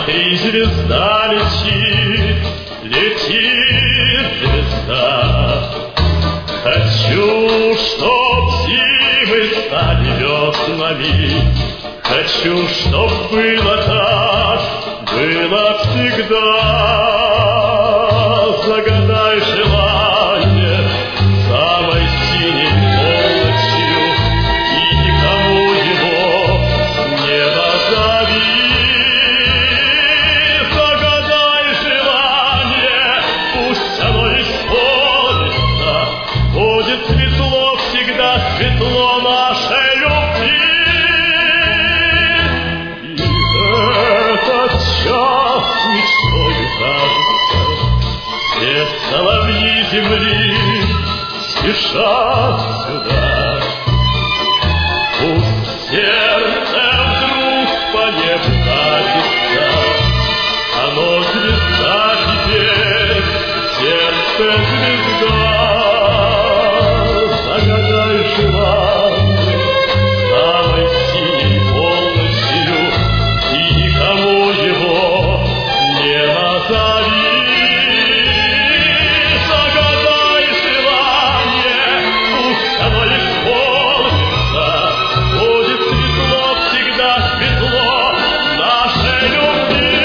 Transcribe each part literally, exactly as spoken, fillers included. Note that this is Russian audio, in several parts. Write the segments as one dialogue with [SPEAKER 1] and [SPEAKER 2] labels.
[SPEAKER 1] Смотри, звезда летит, летит звезда. Хочу, чтоб зимы стали веснами. Хочу, чтоб было так, было всегда. Загадай желание самой синей полночью, и никому его не назови. Загадай желание, пусть оно исполнится. Будет светло, всегда светло нашей любви. Мечтою кажется, все соловьи земли спешат сюда. Пусть сердце вдруг по небу катится, оно звезда теперь, сердце звезда. Загадай желание самой синей полночью, и никому его не назови. Загадай желание, пусть оно исполнится. Будет светло, всегда светло нашей любви.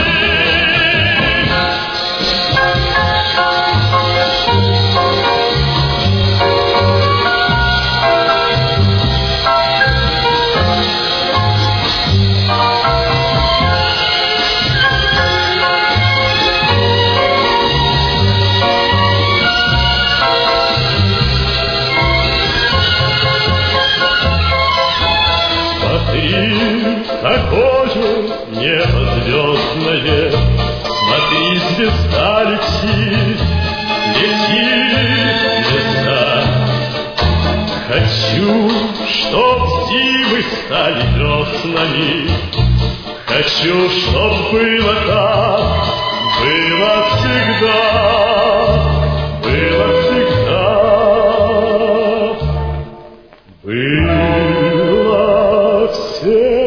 [SPEAKER 1] Смотри, какое небо звездное, смотри, звезда летит, летит звезда. Хочу, чтоб зимы стали веснами. Хочу, чтоб было так, было всегда, было всегда, было всегда.